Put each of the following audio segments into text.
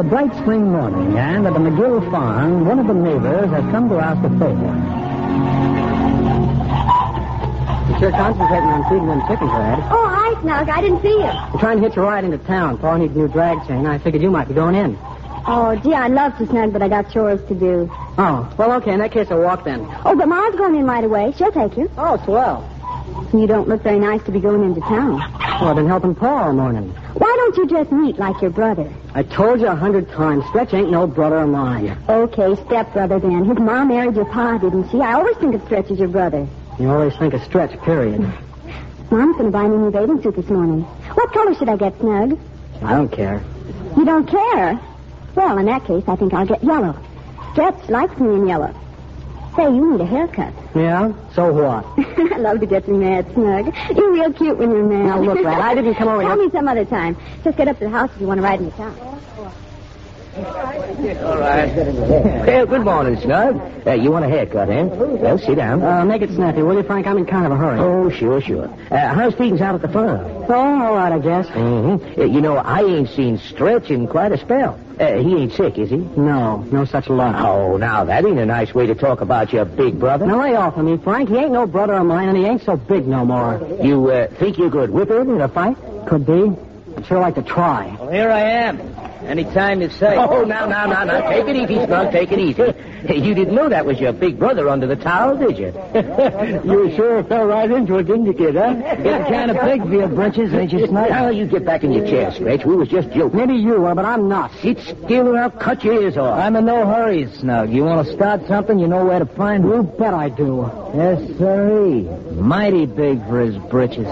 a bright spring morning, and at the McGill farm, one of the neighbors has come to ask a favor. You're sure concentrating on feeding them chickens, Red. Oh, hi, Snug. I didn't see you. I'm trying to hitch a ride into town. Paul needs a new drag chain. I figured you might be going in. Oh, gee, I'd love to, Snug, but I got chores to do. Oh, well, okay. In that case, I'll walk then. Oh, but Ma's going in right away. She'll take you. Oh, swell. You don't look very nice to be going into town. Well, I've been helping Paul all morning. Why don't you just meet like your brother? I told you 100 times. Stretch ain't no brother of mine. Okay, stepbrother then. His mom married your pa, didn't she? I always think of Stretch as your brother. You always think of Stretch, period. Mom's going to buy me a new bathing suit this morning. What color should I get, Snug? I don't care. You don't care? Well, in that case, I think I'll get yellow. Stretch likes me in yellow. Say, you need a haircut. Yeah? So what? I love to get you mad, Snug. You're real cute when you're mad. Now, look, Rat, I didn't come over Tell here. me some other time. Just get up to the house if you want to ride into town. All right. Well, good morning, Snug. You want a haircut, eh? Well, sit down. Make it snappy, will you, Frank? I'm in kind of a hurry. Oh, sure. How's things out at the farm? Oh, all right, I guess. Mm-hmm. I ain't seen Stretch in quite a spell. He ain't sick, is he? No such luck. Oh, now, that ain't a nice way to talk about your big brother. Now, lay off of me, Frank. He ain't no brother of mine, and he ain't so big no more. You think you could whip him in a fight? Could be. I'd sure like to try. Well, here I am. Anytime you say. Oh, now. Take it easy, Snug. Take it easy. You didn't know that was your big brother under the towel, did you? You sure fell right into it, didn't you, kid, huh? Get a can of pig for your britches, ain't you, Snug? Now, you get back in your chair, Stretch. We was just joking. Maybe you are, but I'm not. Sit still or I'll cut your ears off. I'm in no hurry, Snug. You want to start something, you know where to find me. You bet I do. Yes, sirree. Mighty big for his britches.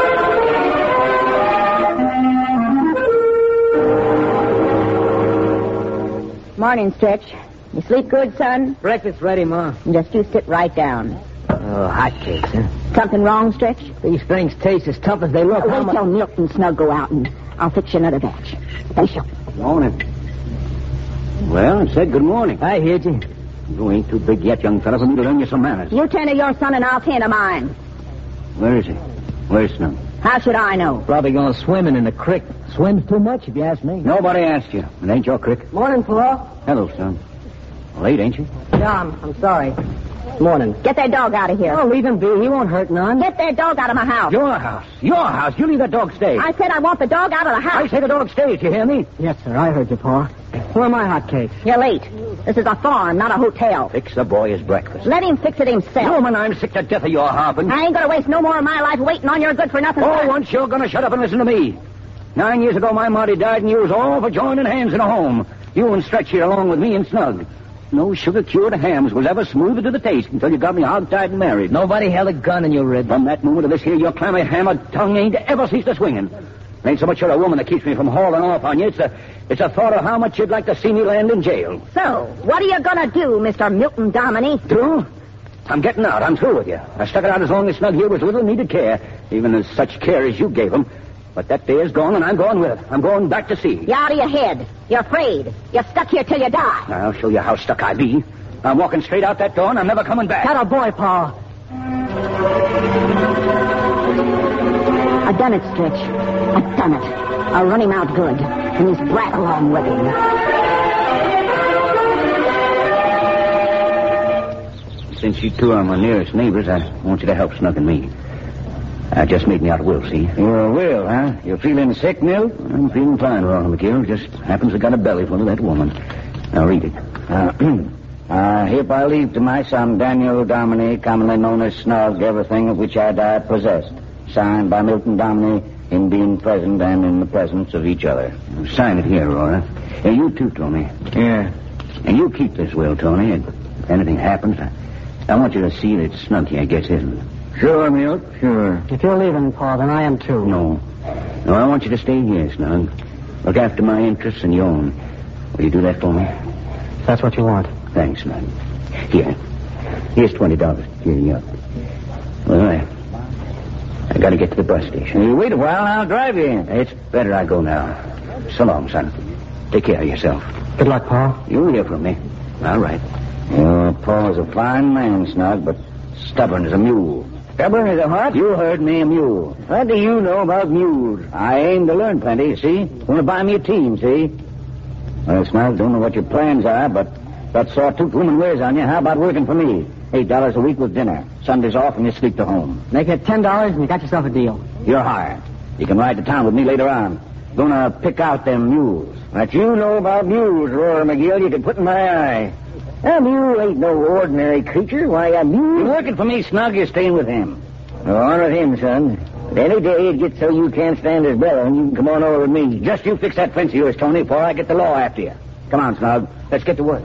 Morning, Stretch. You sleep good, son? Breakfast ready, Ma. Just you sit right down. Oh, hot cakes, huh? Something wrong, Stretch? These things taste as tough as they look. Wait till Milt and Snug go out, and I'll fix you another batch. Special. Morning. Well, I said good morning. I heard you. You ain't too big yet, young fella, for me to learn you some manners. You tend to your son, and I'll tend to mine. Where is he? Where's Snug? How should I know? Probably going swimming in the creek. Swims too much, if you ask me. Nobody asked you. It ain't your crick. Morning, Paul. Hello, son. Late, ain't you? Yeah, I'm sorry. Morning. Get that dog out of here. Oh, leave him be. He won't hurt none. Get that dog out of my house. Your house. Your house. You leave that dog stay. I said I want the dog out of the house. I say the dog stays. You hear me? Yes, sir. I heard you, Pa. Where are my hotcakes? You're late. This is a farm, not a hotel. Fix the boy his breakfast. Let him fix it himself. Woman, I'm sick to death of your harping. I ain't gonna waste no more of my life waiting on your good-for-nothing. Oh, once you're gonna shut up and listen to me. 9 years ago, my Marty died, and you was all for joining hands in a home. You and Stretch here along with me and Snug. No sugar-cured hams was ever smoother to the taste until you got me hog-tied and married. Nobody held a gun in your rib. From that moment to this here, your clammy hammered tongue ain't ever ceased a swinging. It ain't so much you're a woman that keeps me from hauling off on you. It's a thought of how much you'd like to see me land in jail. So, what are you gonna do, Mr. Milton Dominey? Do? I'm getting out. I'm through with you. I stuck it out as long as Snug here was little needed care, even as such care as you gave him. But that day is gone, and I'm going with it. I'm going back to sea. You're out of your head. You're afraid. You're stuck here till you die. I'll show you how stuck I be. I'm walking straight out that door, and I'm never coming back. Got a boy, Pa. I've done it, Stretch. I've done it. I'll run him out good, and his brat along with him. Since you two are my nearest neighbors, I want you to help Snug and me. I just made me out a will, see? You're a will, huh? You're feeling sick, Milt? I'm feeling fine, Ronald McGill. Just happens I got a belly full of that woman. Now, read it. Hereby leave to my son Daniel Dominey, commonly known as Snug, everything of which I die possessed. Signed by Milton Dominey, in being present and in the presence of each other. Sign it here, Aurora. And you too, Tony. Yeah. And you keep this will, Tony. If anything happens, I want you to see that Snug here gets his. Sure, Milt, sure. If you're leaving, Pa, then I am too. No, I want you to stay here, Snug. Look after my interests and your own. Will you do that for me? If that's what you want. Thanks, Snug. Here's $20. Here you go. Well, I got to get to the bus station. You wait a while, and I'll drive you in. It's better I go now. So long, son. Take care of yourself. Good luck, Pa. You'll hear from me. All right. Your Pa's a fine man, Snug, but stubborn as a mule. Stubborn as a what? You heard me, a mule. What do you know about mules? I aim to learn plenty, see? Want to buy me a team, see? Well, Snug, don't know what your plans are, but that sawtooth woman wears on you. How about working for me? $8 a week with dinner. Sundays off and you sleep to home. Make it $10 and you got yourself a deal. You're hired. You can ride to town with me later on. Gonna pick out them mules. That you know about mules, Roarer McGill, you can put in my eye. A mule ain't no ordinary creature. Why, a mule... You're working for me, Snug. You're staying with him. Go on with him, son. But any day it gets so you can't stand his bellowing, you can come on over with me. Just you fix that fence of yours, Tony, before I get the law after you. Come on, Snug. Let's get to work.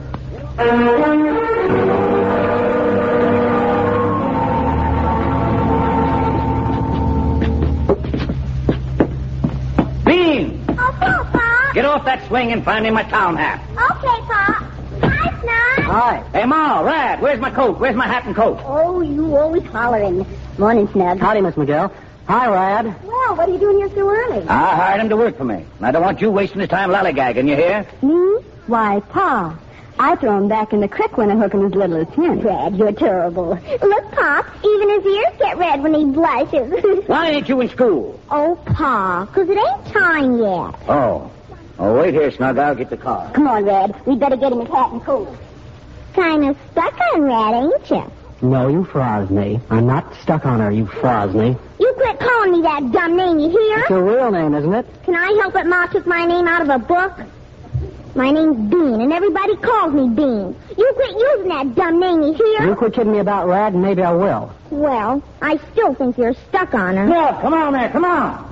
Bean! Oh, Pa. Get off that swing and find me my town hat. Okay, Pa. Hi, Snug. Hi. Hey, Ma, Rad, where's my coat? Where's my hat and coat? Oh, you always hollering. Morning, Snug. Howdy, Miss McGill. Hi, Rad. Well, what are you doing here so early? I hired him to work for me. I don't want you wasting his time lollygagging, you hear? Me? Why, Pa. I throw him back in the creek when I hook him as little as him. Brad, you're terrible. Look, Pop, even his ears get red when he blushes. Why ain't you in school? Oh, Pa, 'cause it ain't time yet. Oh, wait here, Snug. I'll get the car. Come on, Red. We'd better get him his hat and coat. Kind of stuck on Red, ain't you? No, you froze me. I'm not stuck on her, you froze me. You quit calling me that dumb name, you hear? It's your real name, isn't it? Can I help it Ma took my name out of a book? My name's Bean, and everybody calls me Bean. You quit using that dumb name, you hear? You quit kidding me about Rad, and maybe I will. Well, I still think you're stuck on her. No, come on there, come on.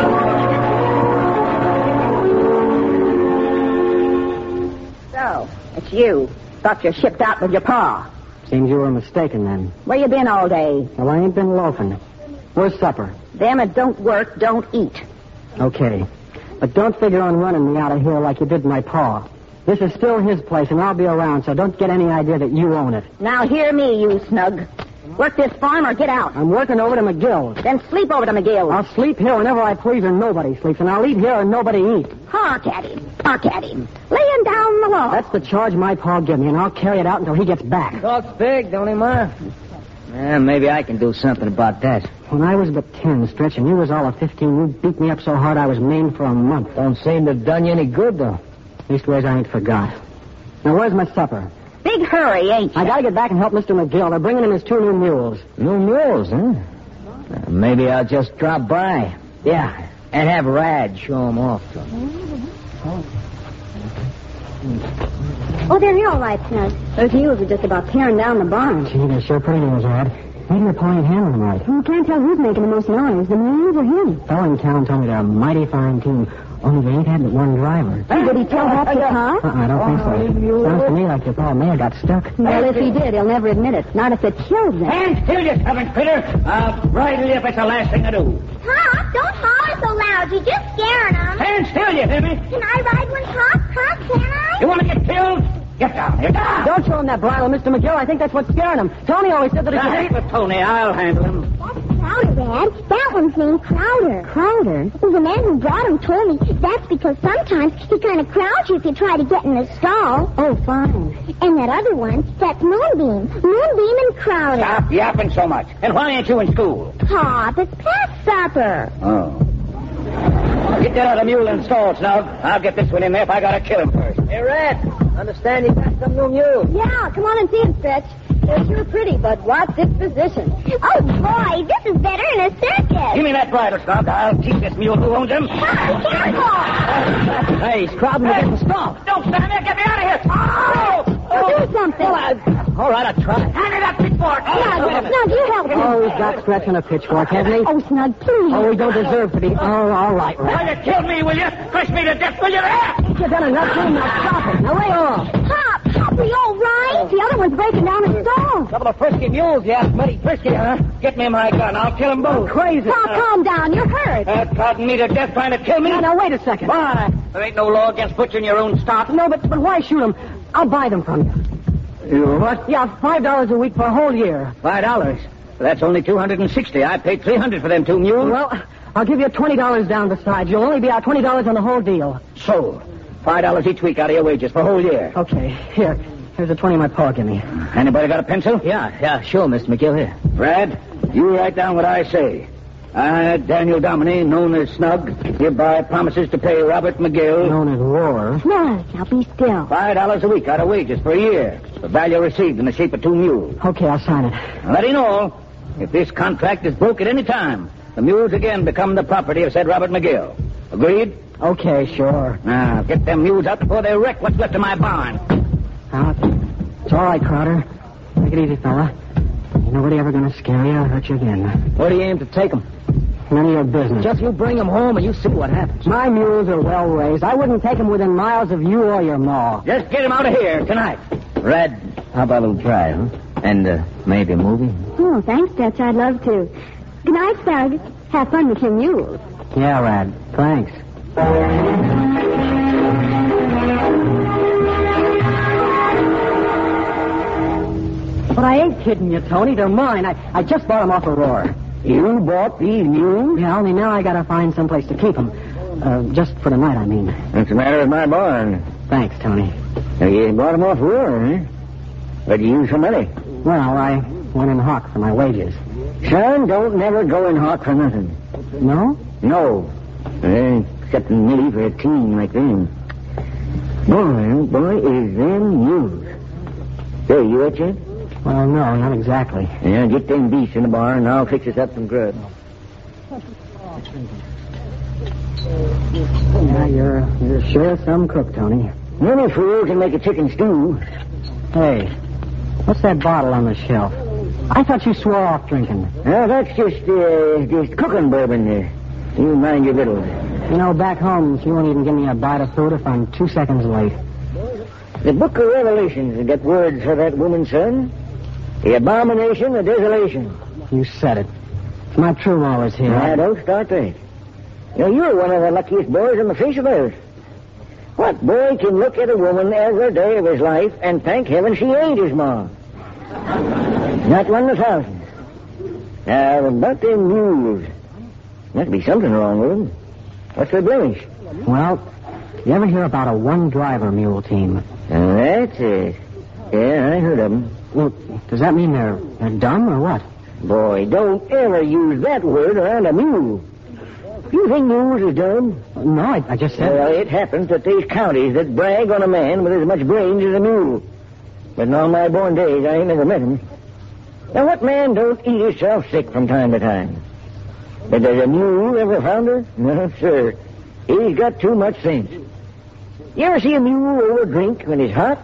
So, it's you. Thought you shipped out with your pa. Seems you were mistaken then. Where you been all day? Well, I ain't been loafing. Where's supper? Them that don't work don't eat. Okay. But don't figure on running me out of here like you did my pa. This is still his place, and I'll be around, so don't get any idea that you own it. Now hear me, you snug. Work this farm or get out. I'm working over to McGill's. Then sleep over to McGill. I'll sleep here whenever I please and nobody sleeps, and I'll eat here and nobody eats. Hark at him. Hark at him. Laying down the law. That's the charge my pa give me, and I'll carry it out until he gets back. Talks big, don't he, Ma? Maybe I can do something about that. When I was but 10, Stretch, and you was all of 15, you beat me up so hard I was maimed for a month. Don't seem to have done you any good, though. Leastways, I ain't forgot. Now, where's my supper? Big hurry, ain't you? I gotta get back and help Mr. McGill. They're bringing him his 2 new mules. New mules, huh? Maybe I'll just drop by. Yeah, and have Rad show him off to him. Oh, they're here all right, Snug. Those mules are just about tearing down the barn. Gee, they're sure pretty mules, Rad. Maybe the pa ain't handling them right. You can't tell who's making the most noise, the mules or him. Fellow in town told me they're a mighty fine team, only they ain't had but one driver. Hey, did he tell that to Pa? I don't think so. Sounds to me like your pa may have got stuck. Well, if he did, he'll never admit it. Not if it kills them. Stand still, you stubborn critter. I'll bridle you if it's the last thing I do. Pop, don't holler so loud. You're just scaring them. Stand still, you hear me? Can I ride one, Pop? Pop, can I? You want to get killed? Get down here, down. Don't show him that bridle, Mr. McGill. I think that's what's scaring him. Tony always said that if I hate with Tony. I'll handle him. That's Crowder, Dad. That one's named Crowder. Crowder? Well, the man who brought him told me that's because sometimes he kind of crowds you if you try to get in the stall. Oh, fine. And that other one, that's Moonbeam. Moonbeam and Crowder. Stop yapping so much. And why ain't you in school? Pop, it's past supper. Oh. Get that other mule in the stall, Snug. I'll get this one in there if I gotta kill him first. Hey, Rad, understand you got some new mules. Yeah, come on and see him, Stretch. They're sure pretty, but what disposition. Oh, boy, this is better than a circus. Give me that bridle, Snug. I'll teach this mule who owns him. Pop, careful. Hey, he's crowding to get the stall. Don't stand there. Get me out of here. Oh! Do something. All right, I'll try. Hand me that pitchfork. Snug, you help him. Oh, he's got Stretch and a pitchfork, hasn't he? Oh, Snug, please. Oh, we don't deserve to be. Oh, all right, Will Rad. you kill me, will you? Crush me to death, will you there? You've done enough to him. Now stop it. Now lay off. Pop, are you all right? The other one's breaking down his stall. Couple of frisky mules, yeah. Mighty frisky, huh? Get me my gun. I'll kill them both. Crazy. Pop, calm down. You're hurt. Crowding me to death trying to kill me? Now, wait a second. Why? There ain't no law against butchering your own stock. No, but why shoot him? I'll buy them from you. You what? Yeah, $5 a week for a whole year. $5. That's only $260. I paid $300 for them 2 mules. Well, I'll give you $20 down besides. You'll only be out $20 on the whole deal. Sold. $5 each week out of your wages for a whole year. Okay, here's the 20 my pa gave me. Anybody got a pencil? Yeah, sure, Mr. McGill, here. Brad, you write down what I say. I, Daniel Dominey, known as Snug, hereby promises to pay Robert McGill... Known as Roar. Snug, now be still. $5 a week out of wages for a year. The value received in the shape of 2 mules. Okay, I'll sign it. Now, let him know, if this contract is broke at any time, the mules again become the property of said Robert McGill. Agreed? Okay, sure. Now, get them mules out before they wreck what's left of my barn. It's all right, Crowder. Take it easy, fella. Ain't nobody ever gonna scare you or hurt you again. Where do you aim to take them? None of your business. Just you bring them home and you see what happens. My mules are well raised. I wouldn't take them within miles of you or your ma. Just get him out of here tonight. Red, how about a little try, huh? And maybe a movie? Oh, thanks, Dutch. I'd love to. Good night, Snug. Have fun with your mules. Yeah, Rad. Thanks. But I ain't kidding you, Tony. They're mine. I just bought them off a Roar. You bought these mules? Yeah, only now I gotta find someplace to keep them. Just for the night, I mean. What's the matter with my barn? Thanks, Tony. You bought them off Roar, huh? What'd you use for money? Well, I went in hock for my wages. Son, don't never go in hock for nothing. No? No. Except in Millie for a teen like them. Boy, is them mules. Hey, you at yet? Well, no, not exactly. Yeah, get them beasts in the barn, and I'll fix us up some grub. Yeah, you're sure some cook, Tony. Any fool can make a chicken stew. Hey, what's that bottle on the shelf? I thought you swore off drinking. Now, that's just cooking bourbon there. You mind your victuals. You know, back home, she won't even give me a bite of food if I'm 2 seconds late. The Book of Revelations has got words for that woman, son. The abomination of desolation. You said it. It's my true law is here. Now, don't start that. You're one of the luckiest boys on the face of earth. What boy can look at a woman every day of his life and thank heaven she ain't his ma? Not one in 1,000. Now, about them mules. Must be something wrong with them. What's their blemish? Well, you ever hear about a one-driver mule team? That's it. Yeah, I heard of them. Well, does that mean they're dumb or what? Boy, don't ever use that word around a mule. You think mules is dumb? No, I just said... Well, it happens that there's counties that brag on a man with as much brains as a mule. But in all my born days, I ain't never met him. Now, what man don't eat himself sick from time to time? But does a mule ever found her? No, sir. He's got too much sense. You ever see a mule over drink when it's hot?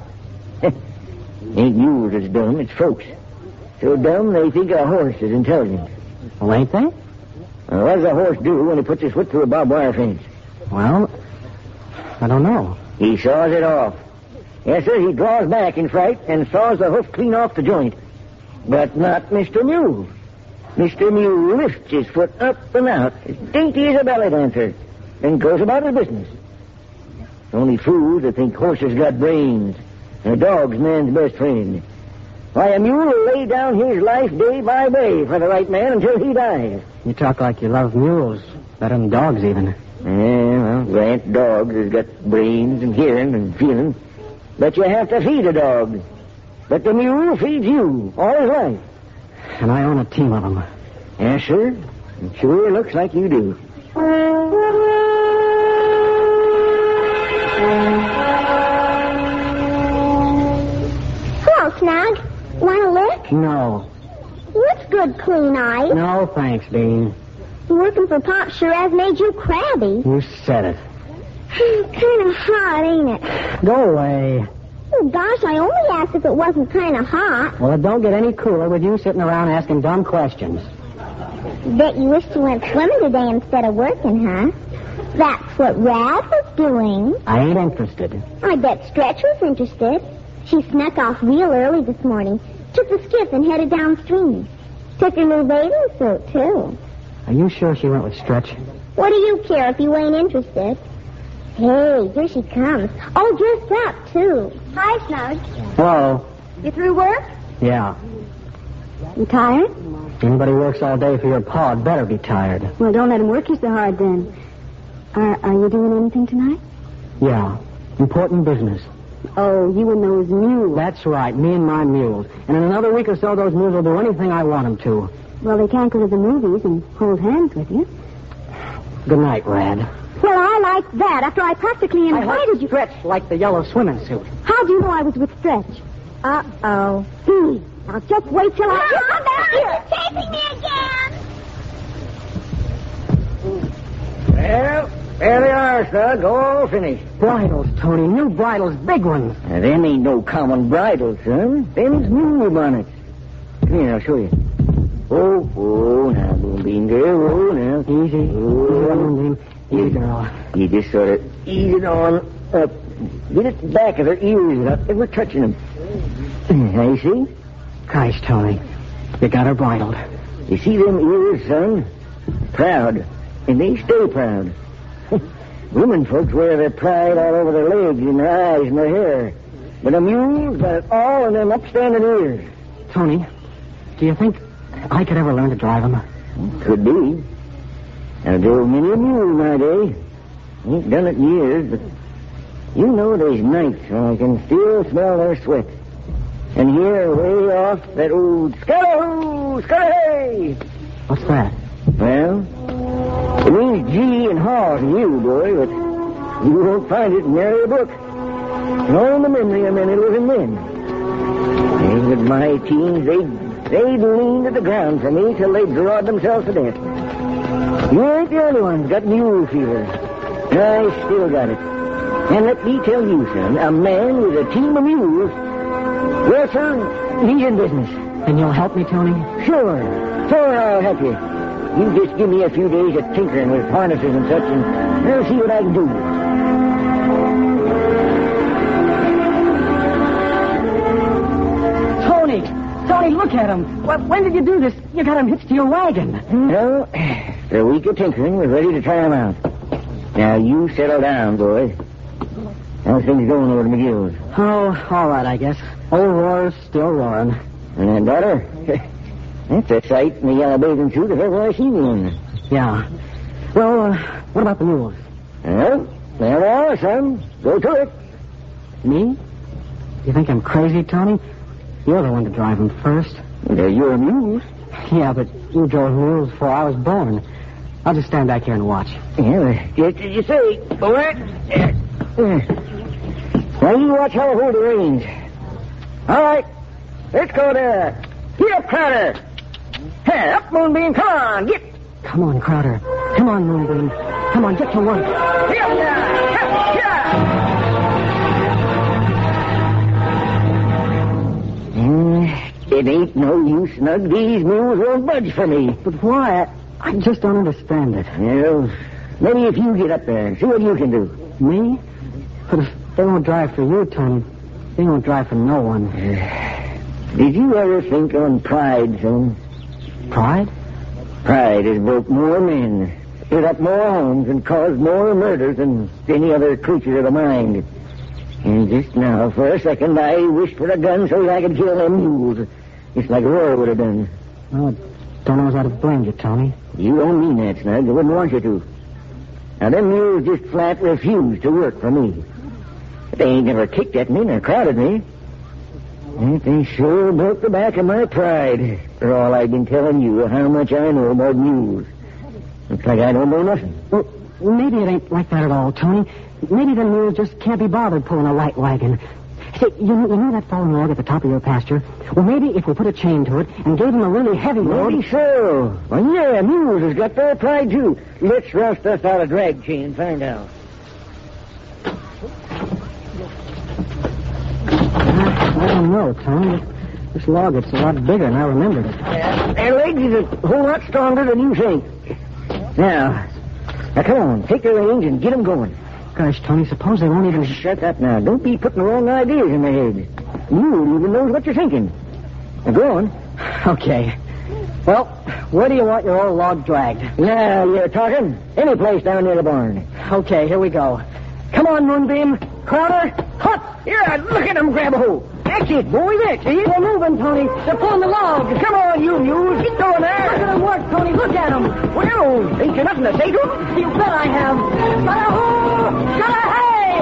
Ain't mules that's dumb, it's folks. So dumb they think a horse is intelligent. Well, ain't they? Well, what does a horse do when he puts his foot through a barbed wire fence? Well, I don't know. He saws it off. Yes, sir, he draws back in fright and saws the hoof clean off the joint. But not Mr. Mule. Mr. Mule lifts his foot up and out, as dainty as a ballet dancer, and goes about his business. Only fools that think horses got brains, and a dog's man's best friend. Why, a mule will lay down his life day by day for the right man until he dies. You talk like you love mules, better than dogs even. Yeah, well, grant dogs has got brains and hearing and feeling, but you have to feed a dog. But the mule feeds you all his life. And I own a team of them. Yes, sir. It sure looks like you do. Hello, Snug. Want a lick? No. What's good, clean eyes? No, thanks, Bean. Working for Pop sure has made you crabby. You said it. Kind of hot, ain't it? Go away. Oh, gosh, I only asked if it wasn't kind of hot. Well, it don't get any cooler with you sitting around asking dumb questions. Bet you wished you went swimming today instead of working, huh? That's what Rad was doing. I ain't interested. I bet Stretch was interested. She snuck off real early this morning, took the skiff and headed downstream. Took her new bathing suit, too. Are you sure she went with Stretch? What do you care if you ain't interested? Hey, here she comes. Oh, dressed up, too. Hi, Snug. Hello. You through work? Yeah. You tired? Anybody works all day for your pa better be tired. Well, don't let him work you so hard, then. Are you doing anything tonight? Yeah. Important business. Oh, you and those mules. That's right, me and my mules. And in another week or so, those mules will do anything I want them to. Well, they can't go to the movies and hold hands with you. Good night, Rad. Well, I like that after I practically invited you. Stretch like the yellow swimming suit. How do you know I was with Stretch? Uh-oh. Now just wait till I... Come back here! Chasing me again! Well, there they are, Snug. All finished. Bridles, Tony. New bridles. Big ones. Now, them ain't no common bridles, son. Them's mule bonnets. Come here, I'll show you. Oh, now, Moonbeam girl. Oh, now. Easy. Moonbeam. Easy, girl. You just sort of ease it on up. Get at the back of their ears without ever touching them. Now, you see? Gosh, Tony. You got her bridled. You see them ears, son? Proud. And they stay proud. Women folks wear their pride all over their legs and their eyes and their hair. But a mule's got it all in them upstanding ears. Tony, do you think I could ever learn to drive them? Could be. I drove many a mule in my day. Ain't done it in years, but you know there's nights when I can still smell their sweat. And hear way off that old scuttle-hoo, scuttle-hey. What's that? Well, it means G and haw to you, boy, but you won't find it in nary a book. Nor in the memory of many living men. And with my teens, they'd lean to the ground for me till they'd drawed themselves to death. You ain't the only one got mule fever. I still got it. And let me tell you, son, a man with a team of mules, well, sir, he's in business. And you'll help me, Tony? Sure, I'll help you. You just give me a few days of tinkering with harnesses and such, and I'll see what I can do. Tony, look at him. When did you do this? You got him hitched to your wagon. Well, after a week of tinkering, we're ready to try him out. Now, you settle down, boy. How's things going over to McGill's? Oh, all right, I guess. Old Roar's still roaring. And that daughter? That's a sight in the yellow bathing suit if ever I seen one. Yeah. Well, what about the mules? Well, there they are, son. Go to it. Me? You think I'm crazy, Tony? You're the one to drive them first. They're your mules. Yeah, but you drove mules before I was born. I'll just stand back here and watch. Yeah, just as you say, boy. Now, you watch how I hold the reins. All right, let's go there. Get up, Crowder. Hey, up, Moonbeam. Come on, get. Come on, Crowder. Come on, Moonbeam. Come on, get to work. Get up now. Get up. It ain't no use, Snug. These mules won't budge for me. But why? I just don't understand it. Well, maybe if you get up there and see what you can do. Me? But if they won't drive for you, Tony, they won't drive for no one. Did you ever think on pride, son? Pride? Pride has broke more men, split up more homes, and caused more murders than any other creature of the mind. And just now, for a second, I wished for a gun so I could kill them mules. Just like Roar would have done. Well, I don't know as I'd have blamed you, Tony. You don't mean that, Snug. I wouldn't want you to. Now, them mules just flat refused to work for me. But they ain't never kicked at me nor crowded me. And they sure broke the back of my pride. For all I've been telling you of how much I know about mules. Looks like I don't know nothing. Well, maybe it ain't like that at all, Tony. Maybe the mules just can't be bothered pulling a light wagon. Say, you know that fallen log at the top of your pasture? Well, maybe if we put a chain to it and gave him a really heavy load... Maybe so. Well, yeah, mules has got their pride, too. Let's rust us out a drag chain and find out. I don't know, Tony. This log gets a lot bigger than I remembered it. Their legs is a whole lot stronger than you think. Now, come on. Take the reins and get them going. Gosh, Tony, suppose they won't even... Shut up now. Don't be putting the wrong ideas in their head. You even knows what you're thinking. Now, go on. Okay. Well, where do you want your old log dragged? Now, you're talking. Any place down near the barn. Okay, here we go. Come on, Moonbeam. Crowder, hut! Yeah, look at them grab a hold. That's it, boy. That's it. They're moving, Tony. They're pulling the log. Come on, you mules. Get going there. Look at them work, Tony. Look at them. Well, ain't you nothing to say to them? You bet I have. Shut-a-hoo! Shut-a-hey!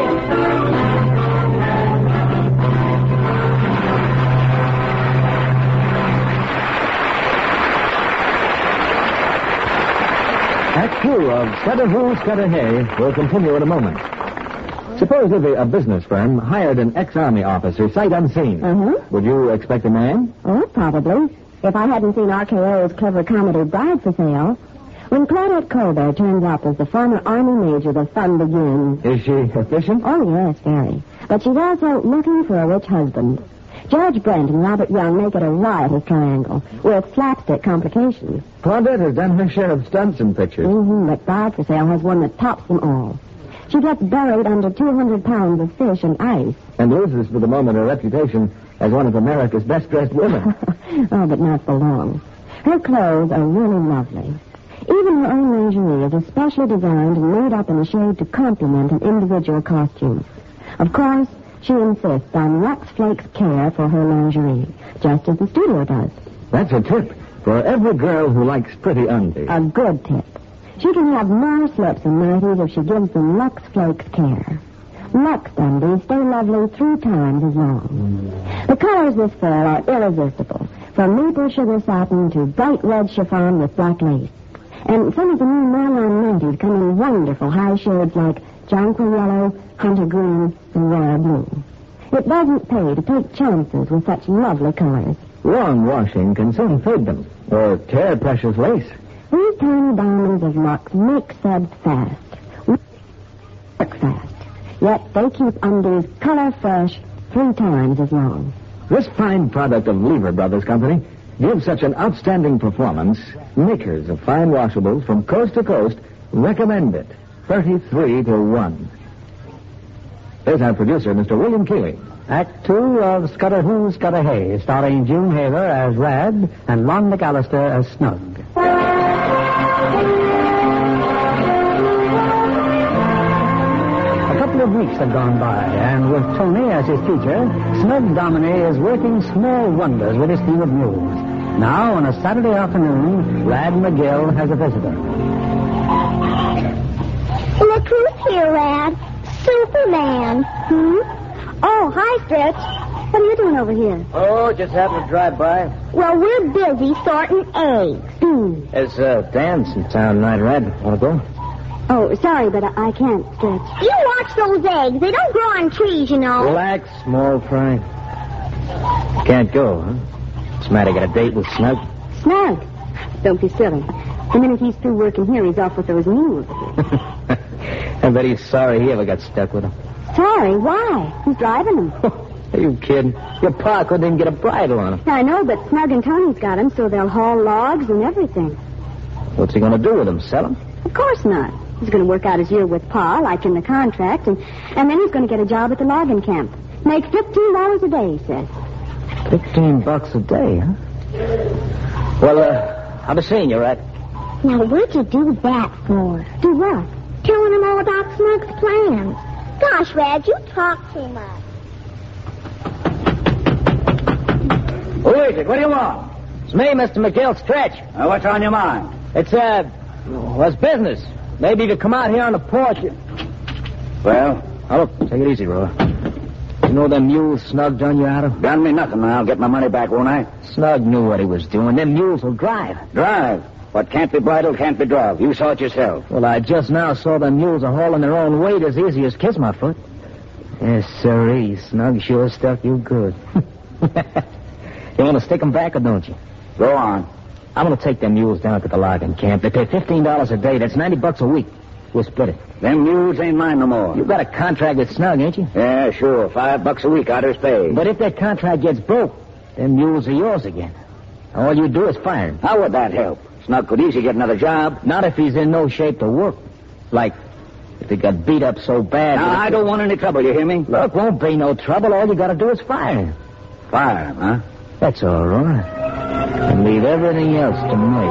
Act 2 of Scudder Who, Scudder Hay will continue in a moment. Suppose if a business firm hired an ex-army officer sight unseen. Would you expect a man? Oh, probably. If I hadn't seen RKO's clever comedy Bride for Sale. When Claudette Colbert turns up as the former Army major, the fun begins. Is she efficient? Oh, yes, very. But she's also looking for a rich husband. George Brent and Robert Young make it a riotous triangle, with slapstick complications. Claudette has done her share of stunts in pictures. But Bride for Sale has one that tops them all. She gets buried under 200 pounds of fish and ice. And loses for the moment her reputation as one of America's best-dressed women. Oh, but not for long. Her clothes are really lovely. Even her own lingerie is especially designed and made up in a shade to complement an individual costume. Of course, she insists on Lux Flakes care for her lingerie, just as the studio does. That's a tip for every girl who likes pretty undies. A good tip. She can have more slips and nighties if she gives them Lux Flakes care. Lux undies stay lovely 3 times as long. The colors this fall are irresistible, from maple sugar satin to bright red chiffon with black lace. And some of the new nylon nighties come in wonderful high shades like jonquil yellow, hunter green, and royal blue. It doesn't pay to take chances with such lovely colors. Wrong washing can soon fade them, or tear precious lace. These tiny diamonds of Lux make suds fast. Work fast. Yet they keep undies color fresh 3 times as long. This fine product of Lever Brothers Company gives such an outstanding performance, makers of fine washables from coast to coast recommend it 33-1. Here's our producer, Mr. William Keeley. Act 2 of Scudder Who, Scudder Hay, starring June Haver as Rad and Lon McAllister as Snug. A couple of weeks have gone by, and with Tony as his teacher, Snug Domine is working small wonders with his team of mules. Now, on a Saturday afternoon, Rad McGill has a visitor. Look who's here, Rad. Superman. Oh, hi, Stretch. What are you doing over here? Oh, just happened to drive by. Well, we're busy sorting eggs. There's dance in town tonight, Red. Want to go? Oh, sorry, but I can't, Stretch. You watch those eggs. They don't grow on trees, you know. Relax, small fry. Can't go, huh? What's the matter? Got a date with Snug? Snug? Don't be silly. The minute he's through working here, he's off with those mules. I bet he's sorry he ever got stuck with them. Sorry? Why? Who's driving them? Are you kidding? Your pa couldn't even get a bridle on him. I know, but Snug and Tony's got them, so they'll haul logs and everything. What's he going to do with them? Sell them? Of course not. He's going to work out his year with Pa, like in the contract, and then he's going to get a job at the logging camp. Make $15 a day, he says. $15 a day, huh? Well, how to seeing you, Rat? Now, what'd you do that for? Do what? Telling him all about Snug's plans. Gosh, Rad, you talk too much. Who is it? What do you want? It's me, Mr. McGill, Stretch. What's on your mind? It's business. Maybe if you come out here on the porch. Well? Oh, look, take it easy, Roy. You know them mules Snug done you out of? Done me nothing, and I'll get my money back, won't I? Snug knew what he was doing. Them mules will drive. Drive? What can't be bridled can't be drove. You saw it yourself. Well, I just now saw them mules are hauling their own weight as easy as kiss my foot. Yes, sirree. Snug sure stuck you good. You want to stick them back or don't you? Go on. I'm going to take them mules down to the logging camp. They pay $15 a day. That's $90 a week. We'll split it. Them mules ain't mine no more. You got a contract with Snug, ain't you? Yeah, sure. $5 a week out of his pay. But if that contract gets broke, them mules are yours again. All you do is fire him. How would that help? Snug could easily get another job. Not if he's in no shape to work. Like, if he got beat up so bad... Now, I don't want any trouble, you hear me? Look, won't be no trouble. All you got to do is fire him. Fire him, huh? That's all right. And leave everything else to me.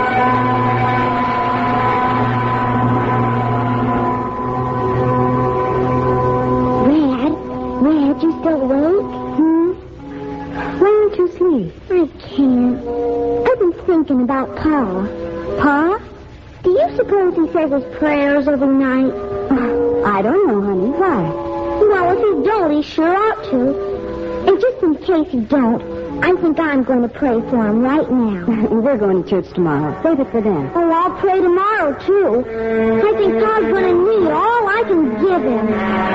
Rad, you still awake? Why don't you sleep? I can't. I've been thinking about Pa. Pa? Do you suppose he says his prayers every night? I don't know, honey. Why? Well, if he don't, he's sure out to. And just in case he don't, I think I'm going to pray for him right now. We're going to church tomorrow. Save it for then. Oh, I'll pray tomorrow, too. I think God's going to need all I can give him.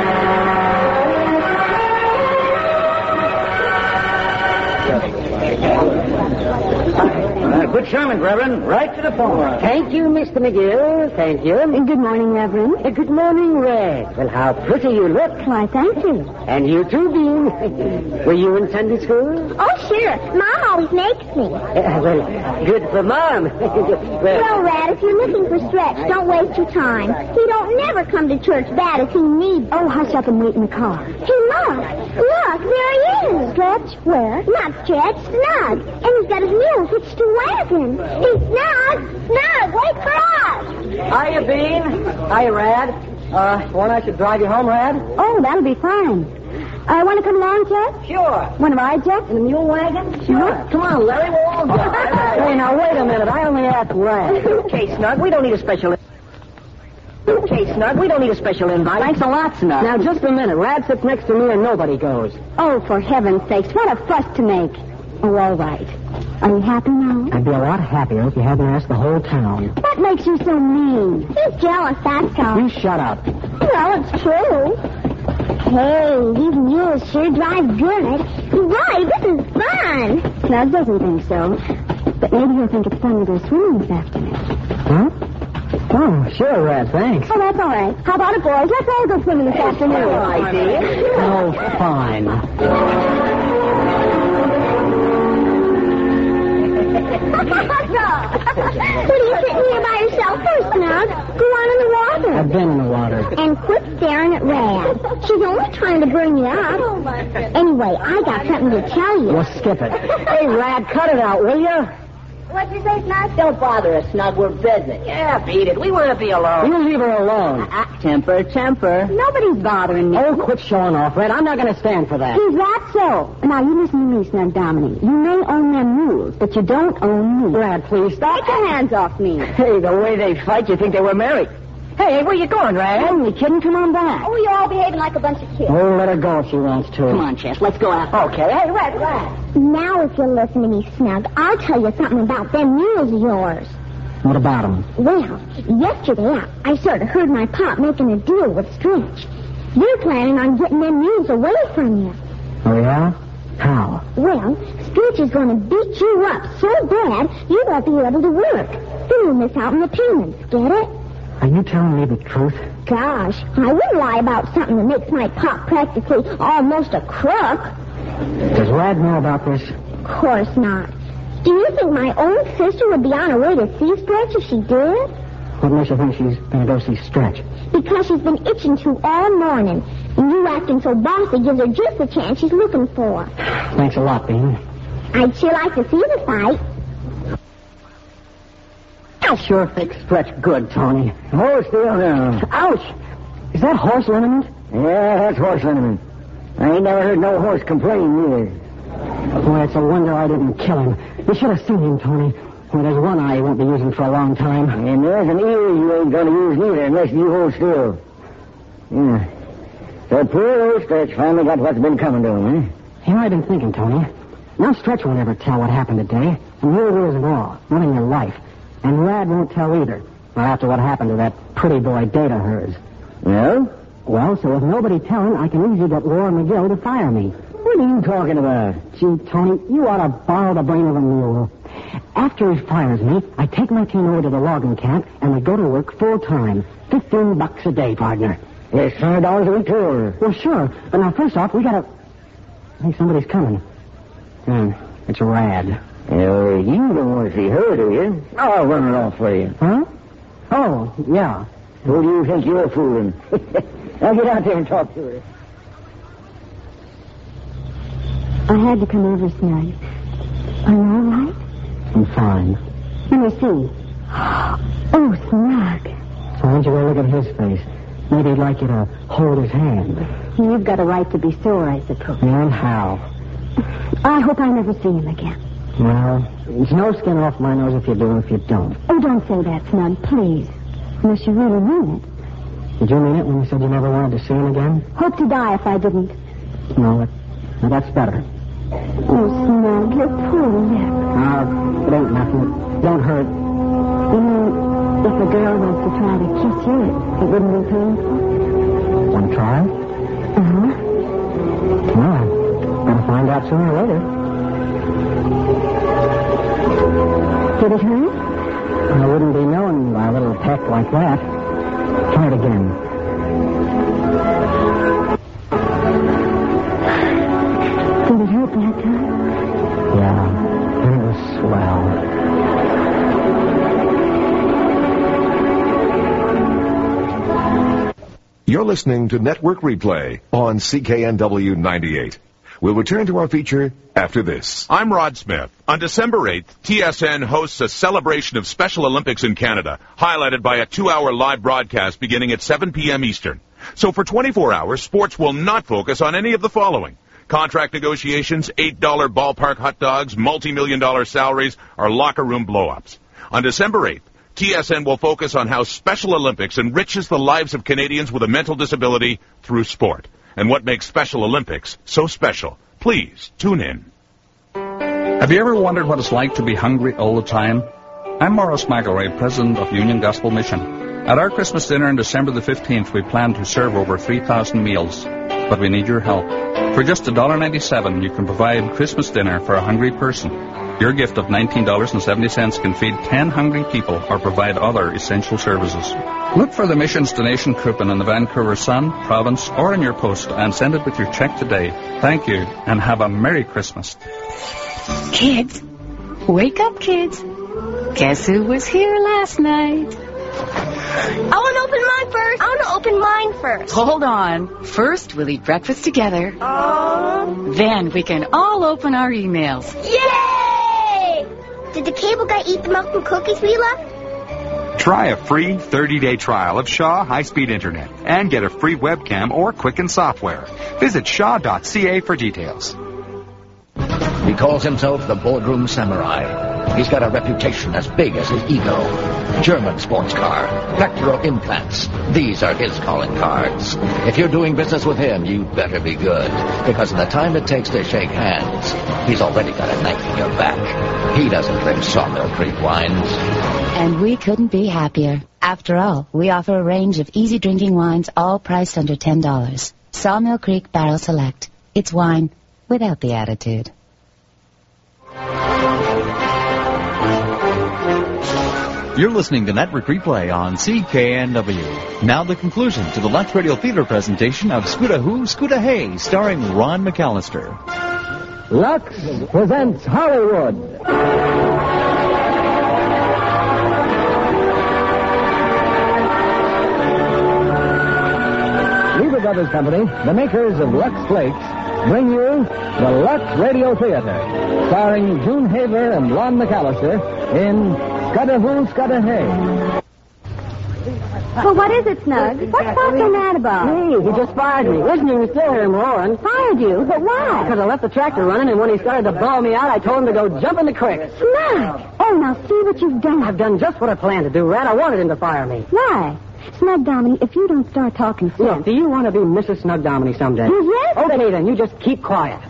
Good sermon, Reverend. Right to the point. Thank you, Mr. McGill. Thank you. Good morning, Reverend. Good morning, Red. Well, how pretty you look. Why, thank you. And you too, Bean. Were you in Sunday school? Oh, sure. Mom always makes me. Well, good for Mom. Well, Rad, if you're looking for Stretch, don't waste your time. He don't never come to church bad as he needs. Oh, hush up and wait in the car. Hey, look. Look, there he is. Stretch? Where? Not Stretch, Snug. And he's got his mule hitched to a wagon. Hey, Snug! Snug, wait for us! Hiya, Bean. Hiya, Rad. Want I should drive you home, Rad? Oh, that'll be fine. Want to come along, Jeff? Sure. Want to ride, Jeff, in the mule wagon? Sure. Come on, Larry. We'll all go. Hey, now, wait a minute. I only asked Rad. Okay, Snug. We don't need a special... Okay, Snug. We don't need a special invite. Thanks a lot, Snug. Now, just a minute. Rad sits next to me and nobody goes. Oh, for heaven's sakes, what a fuss to make. Oh, all right. Are you happy now? I'd be a lot happier if you hadn't asked the whole town. What makes you so mean? He's jealous, that's all. You shut up. Well, it's true. Hey, these mules sure drive good. Right, this is fun. Snug doesn't think so. But maybe he'll think it's fun to go swimming this afternoon. Huh? Oh, sure, Rad, thanks. Oh, that's all right. How about it, boys? Let's all go swimming this afternoon. All right, dear. Oh, fine. What are you sitting here by yourself for, Snug? Go on in the water. I've been in the water. And quit staring at Rad. She's only trying to burn you up. Anyway, I got something to tell you. Well, skip it. Hey, Rad, cut it out, will you? What'd you say, Snug? Don't bother us, Snug. We're busy. Yeah, beat it. We want to be alone. You leave her alone. Temper. Nobody's bothering me. Oh, quit showing off, Red. I'm not going to stand for that. Is that so? Now, you listen to me, Snug Dominic. You may own them mules, but you don't own me. Rad, please, stop. Take your hands off me. Hey, the way they fight, you think they were married. Hey, where you going, Rad? Only kidding. Come on back. Oh, you're all behaving like a bunch of kids. Oh, let her go if she wants to. Come on, Chess. Let's go out. Okay. Hey, Red. Now, if you'll listen to me, Snug, I'll tell you something about them mules of yours. What about them? Well, yesterday I sort of heard my pop making a deal with Stretch. They're planning on getting them mules away from you. Oh, yeah? How? Well, Stretch is going to beat you up so bad you won't be able to work. Then you'll miss out on the payments. Get it? Are you telling me the truth? Gosh, I wouldn't lie about something that makes my pop practically almost a crook. Does Rad know about this? Of course not. Do you think my own sister would be on her way to see Stretch if she did? What makes you think she's going to go see Stretch? Because she's been itching to all morning. And you acting so bossy gives her just the chance she's looking for. Thanks a lot, Bean. I'd sure like to see the fight. I'll sure fix Stretch good, Tony. Hold still now. Ouch! Is that horse liniment? Yeah, that's horse liniment. I ain't never heard no horse complain either. Boy, it's a wonder I didn't kill him. You should have seen him, Tony. Well, there's one eye he won't be using for a long time. And there's an ear you ain't going to use neither unless you hold still. Yeah. So poor old Stretch finally got what's been coming to him, eh? You know, I've been thinking, Tony. Now Stretch won't ever tell what happened today. And here it is and all, running your life. And Rad won't tell either. Not after what happened to that pretty boy date of hers. Well? Well, so with nobody telling, I can easily get Warren McGill to fire me. What are you talking about? Gee, Tony, you ought to borrow the brain of a mule. After he fires me, I take my team over to the logging camp, and we go to work full time. $15 a day, partner. Yes, $100 a week tour. Well, sure. But now, first off, we gotta... I think somebody's coming. It's Rad. You don't want to see her, do you? I'll run it off for you. Huh? Oh, yeah. Who do you think you're fooling? Now get out there and talk to her. I had to come over, Snug. Are you all right? I'm fine. Let me see. Oh, Snug. So why don't you go look at his face? Maybe he'd like you to hold his hand. You've got a right to be sore, I suppose. And how? I hope I never see him again. Well, there's no skin off my nose if you do, if you don't. Oh, don't say that, Snug, please. Unless you really mean it. Did you mean it when you said you never wanted to see him again? Hope to die if I didn't. No, that's better. Oh, Snug, your poor lip. Oh, it ain't nothing. Don't hurt. You mean, if a girl wants to try to kiss you, it wouldn't be painful? Want to try? Uh-huh. Well, I'm going to find out sooner or later. Did it hurt? I wouldn't be known by a little peck like that. Try it again. Did it hurt that time? Yeah, it was swell. You're listening to Network Replay on CKNW 98. We'll return to our feature after this. I'm Rod Smith. On December 8th, TSN hosts a celebration of Special Olympics in Canada, highlighted by a 2-hour live broadcast beginning at 7 p.m. Eastern. So for 24 hours, sports will not focus on any of the following: contract negotiations, $8 ballpark hot dogs, multi-million-dollar salaries, or locker room blow-ups. On December 8th, TSN will focus on how Special Olympics enriches the lives of Canadians with a mental disability through sport, and what makes Special Olympics so special. Please tune in. Have you ever wondered what it's like to be hungry all the time? I'm Morris McElroy, president of Union Gospel Mission. At our Christmas dinner on December the 15th, we plan to serve over 3,000 meals, but we need your help. For just $1.97, you can provide Christmas dinner for a hungry person. Your gift of $19.70 can feed 10 hungry people or provide other essential services. Look for the mission's donation coupon in the Vancouver Sun, Province, or in your post and send it with your check today. Thank you, and have a Merry Christmas. Kids, wake up, kids. Guess who was here last night? I want to open mine first. Hold on. First, we'll eat breakfast together. Then we can all open our emails. Yay! Did the cable guy eat the milk and cookies we left? Try a free 30-day trial of Shaw High-Speed Internet and get a free webcam or Quicken software. Visit shaw.ca for details. He calls himself the Boardroom Samurai. He's got a reputation as big as his ego. German sports car, pectoral implants. These are his calling cards. If you're doing business with him, you'd better be good. Because in the time it takes to shake hands, he's already got a knife in your back. He doesn't drink Sawmill Creek wines. And we couldn't be happier. After all, we offer a range of easy drinking wines, all priced under $10. Sawmill Creek Barrel Select. It's wine without the attitude. You're listening to Network Replay on CKNW. Now the conclusion to the Lux Radio Theater presentation of Scooter Who, Scooter Hey, starring Ron McAllister. Lux presents Hollywood. Lever Brothers Company, the makers of Lux Flakes, bring you the Lux Radio Theater, starring June Haver and Lon McAllister in Scudda Who, Scudda Hey. Well, what is it, Snug? What's Pop so mad about? Hey, he just fired me. Listen, you can still hear him roaring. Fired you? But why? Because I left the tractor running, and when he started to bawl me out, I told him to go jump in the creek. Snug! Oh, now see what you've done. I've done just what I planned to do, Rat. I wanted him to fire me. Why? Snug Domini, if you don't start talking sense... Look, do you want to be Mrs. Snug Domini someday? Yes? Okay, then. You just keep quiet.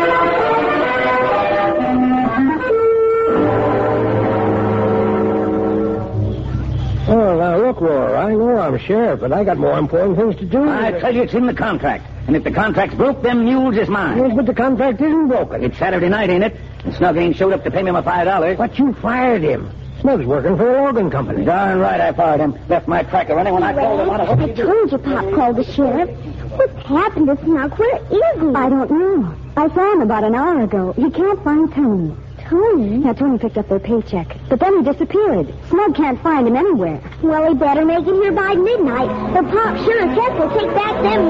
Oh, now, look, Roar, I know I'm sheriff, but I got more important things to do. I tell you, it's in the contract. And if the contract's broke, them mules is mine. Yes, but the contract isn't broken. It's Saturday night, ain't it? And Snug ain't showed up to pay me my $5. But you fired him. Snug's working for an organ company. Darn right I fired him. Left my tracker running when I called him on a hook. I told you Pop called the sheriff. What's happened to Snug? Where is he? I don't know. I saw him about an hour ago. He can't find Tony. Tony? Yeah, Tony picked up their paycheck. But then he disappeared. Snug can't find him anywhere. Well, he better make it here by midnight. Or Pop sure as heck will take back them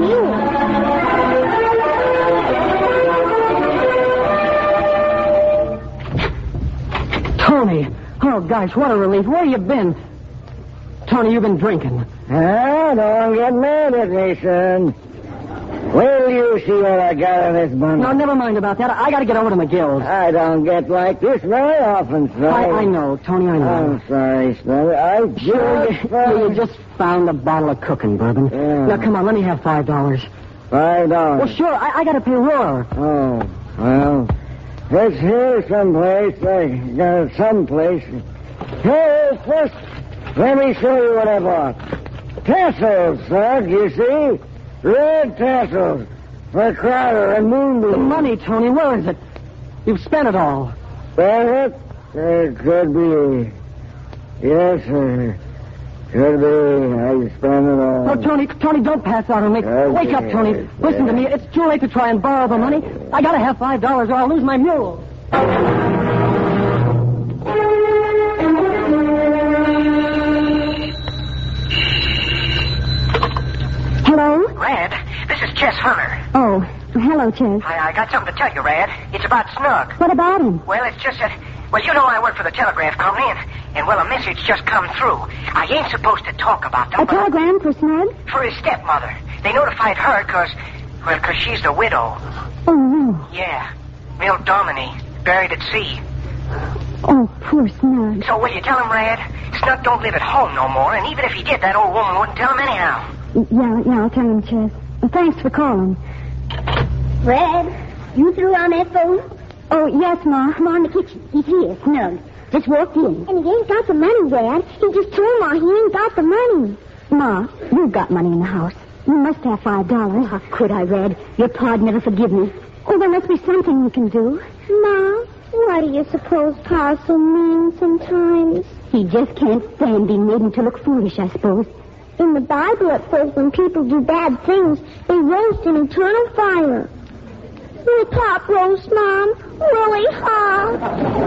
mules. Tony! Oh, gosh, what a relief. Where you been? Tony, you've been drinking. Don't get mad at me, son. Wait till you see what I got in this bundle. No, never mind about that. I got to get over to McGill's. I don't get like this very often, son. I know, Tony, I know. I'm sorry, son. You just found a bottle of cooking bourbon. Yeah. Now, come on, let me have $5. $5? Well, sure, I got to pay Roar. Oh, well, It's here someplace. I got it someplace. Hey, first, let me show you what I bought. Tassels, Snug, you see? Red tassels for Crowder and Moonbeam. The money, Tony, where is it? You've spent it all. Spent it? It could be. Yes, sir. Could be. I spent it all. Oh, Tony, don't pass out on me. Wake up, Tony. Listen to me. It's too late to try and borrow the money. I gotta have $5 or I'll lose my mule. Hello? Red, this is Chess Hunter. Oh, hello, Chess. I got something to tell you, Red. It's about Snug. What about him? Well, it's just that... Well, you know I work for the telegraph company, and well, a message just come through. I ain't supposed to talk about them, A telegram for Snug? For his stepmother. They notified her because she's the widow. Oh, no. Yeah. Mill Dominey, buried at sea. Oh, poor Snug. So will you tell him, Red? Snug don't live at home no more, and even if he did, that old woman wouldn't tell him anyhow. Yeah, I'll tell him, Chess. Well, thanks for calling. Red, you threw on that phone? Oh, yes, Ma. Come on in the kitchen. He's here, Snug. Just walked in. And he ain't got the money, Red. He just told Ma he ain't got the money. Ma, you've got money in the house. You must have $5. How could I, Red? Your pa'd never forgive me. Oh, there must be something you can do. Ma, why do you suppose Pa's so mean sometimes? He just can't stand being made to look foolish, I suppose. In the Bible, it says when people do bad things, they roast in eternal fire. Will Pop roast, Mom? Really hot?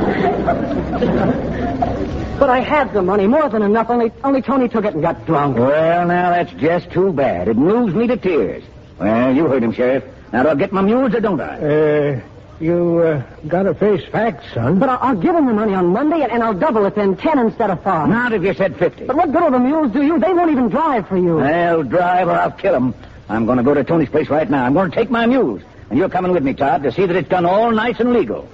But I had the money, more than enough. Only Tony took it and got drunk. Well, now, that's just too bad. It moves me to tears. Well, you heard him, Sheriff. Now, do I get my mules or don't I? You gotta face facts, son. But I'll give him the money on Monday, and I'll double it then, 10 instead of 5. Not if you said 50. But what good will the mules do you? They won't even drive for you. They'll drive or I'll kill them. I'm going to go to Tony's place right now. I'm going to take my mules. And you're coming with me, Todd, to see that it's done all nice and legal.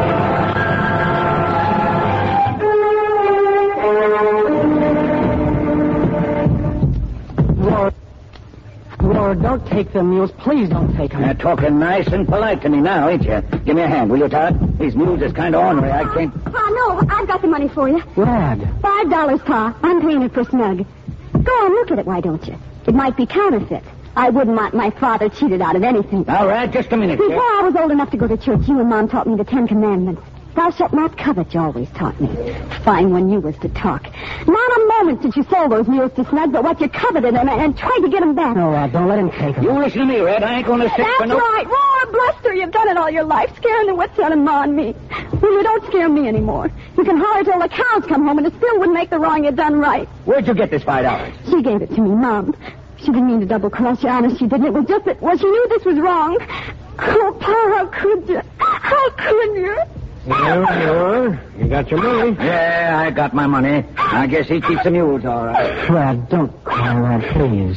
Lord, don't take the mules. Please don't take them. You're talking nice and polite to me now, ain't you? Give me a hand, will you, Todd? These mules is kind of ornery. I can't... Pa, no, I've got the money for you. Rad. $5, Pa. I'm paying it for Snug. Go on, look at it, why don't you? It might be counterfeit. I wouldn't want my father cheated out of anything. All right, just a minute. Before I was old enough to go to church, you and Mom taught me the 10 Commandments. Thou shalt not covet, you always taught me. Fine when you was to talk. Not a moment since you sold those mules to Snug, but what you coveted and tried to get them back. No, Rad, don't let him take them. You listen to me, Red. I ain't going to sit for no... That's right. Roar, bluster. You've done it all your life, scaring the wits out of Ma and me. Well, you don't scare me anymore. You can holler till the cows come home, and it still wouldn't make the wrong you done right. Where'd you get this $5? She gave it to me, Mom. She didn't mean to double-cross you, honest, she didn't. It was just that, well, she knew this was wrong. Oh, Pa, how could you? How could you? Well, you got your money. Yeah, I got my money. I guess he keeps the mules all right. Rad, don't cry, Rad, please.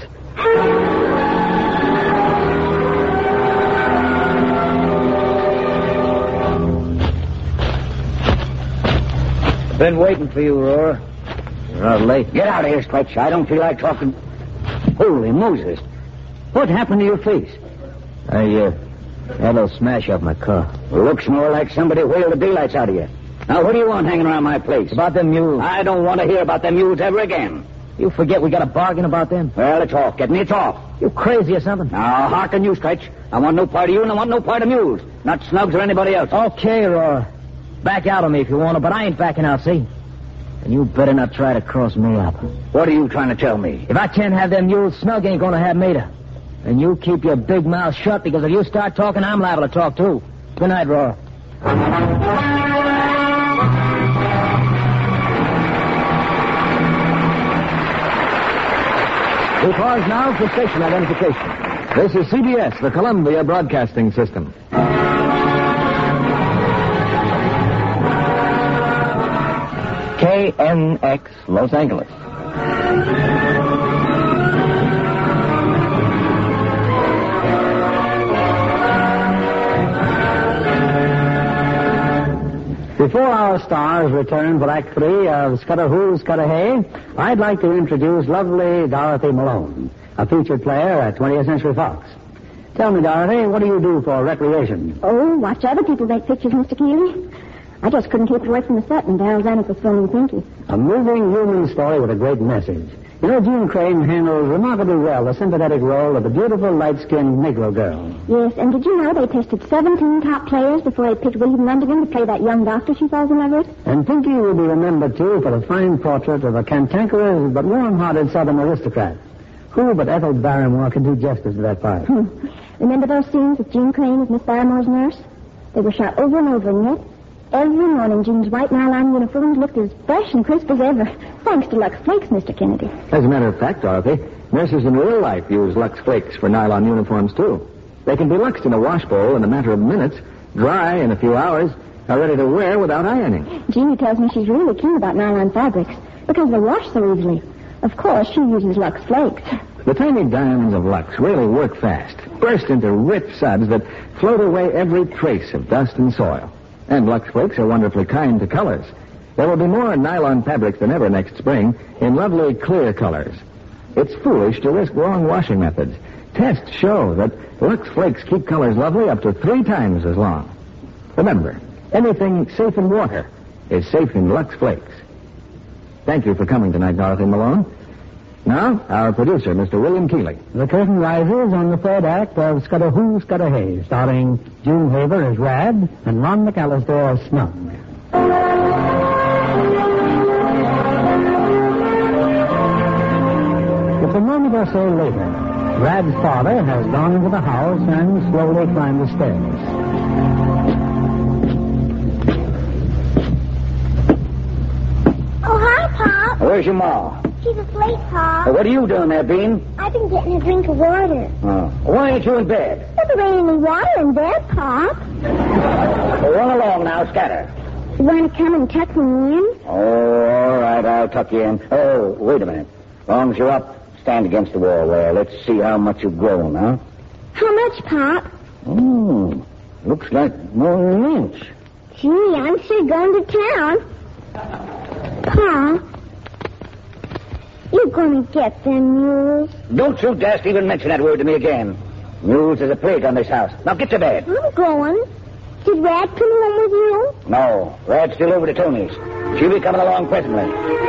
Been waiting for you, Roar. You're late. Get out of here, Stretch. I don't feel like talking. Holy Moses. What happened to your face? I had a smash up my car. Looks more like somebody whaled the daylights out of you. Now, what do you want hanging around my place? About them mules. I don't want to hear about them mules ever again. You forget we got a bargain about them? Well, it's off. Get me, it's off. You crazy or something? Now, hearken you, Stretch. I want no part of you, and I want no part of mules. Not Snugs or anybody else. Okay, Roar. Back out on me if you want to, but I ain't backing out, see? And you better not try to cross me up. What are you trying to tell me? If I can't have them mules, Snug ain't gonna have Mater. And you keep your big mouth shut, because if you start talking, I'm liable to talk, too. Good night, Roar. We pause now for station identification. This is CBS, the Columbia Broadcasting System. KNX, Los Angeles. Before our stars return for Act 3 of Scudder-Hoo, Scudder-Hay, I'd like to introduce lovely Dorothy Malone, a featured player at 20th Century Fox. Tell me, Dorothy, what do you do for recreation? Oh, watch other people take pictures, Mr. Keeley. I just couldn't keep it away from the set when Daryl's Annick was filming Pinky. A moving human story with a great message. You know, Jean Crane handles remarkably well the sympathetic role of the beautiful, light-skinned Negro girl. Yes, and did you know they tested 17 top players before they picked William Lundigan to play that young doctor she falls in love with? And Pinky will be remembered, too, for the fine portrait of a cantankerous but warm-hearted Southern aristocrat. Who but Ethel Barrymore could do justice to that part? Remember those scenes with Jean Crane as Miss Barrymore's nurse? They were shot over and over, and yet every morning Jean's white nylon uniforms looked as fresh and crisp as ever, thanks to Lux Flakes, Mr. Kennedy. As a matter of fact, Dorothy, nurses in real life use Lux Flakes for nylon uniforms, too. They can be luxed in a wash bowl in a matter of minutes, dry in a few hours, are ready to wear without ironing. Jeannie tells me she's really keen about nylon fabrics because they wash so easily. Of course, she uses Lux Flakes. The tiny diamonds of Lux really work fast, burst into rich suds that float away every trace of dust and soil. And Lux Flakes are wonderfully kind to colors. There will be more nylon fabrics than ever next spring in lovely clear colors. It's foolish to risk wrong washing methods. Tests show that Lux Flakes keep colors lovely up to 3 times as long. Remember, anything safe in water is safe in Lux Flakes. Thank you for coming tonight, Dorothy Malone. Now, our producer, Mr. William Keeley. The curtain rises on the third act of Scudda Hoo, Scudda Hay, starring June Haver as Rad and Ron McAllister as Snug. It's a moment or so later. Rad's father has gone into the house and slowly climbed the stairs. Oh, hi, Pop. Where's your ma? She's asleep, Pop. What are you doing there, Bean? I've been getting a drink of water. Oh. Why ain't you in bed? There ain't any water in bed, Pop. Well, run along now, scatter. You want to come and tuck me in? Oh, all right, I'll tuck you in. Oh, wait a minute. As long as you're up, stand against the wall there. Let's see how much you've grown, huh? How much, Pop? Looks like more than an inch. Gee, I'm sure going to town. Pop, you're going to get them mules. Don't you just even mention that word to me again. Mules is a plague on this house. Now get to bed. I'm going. Did Rad come home with you? No, Rad's still over to Tony's. She'll be coming along presently.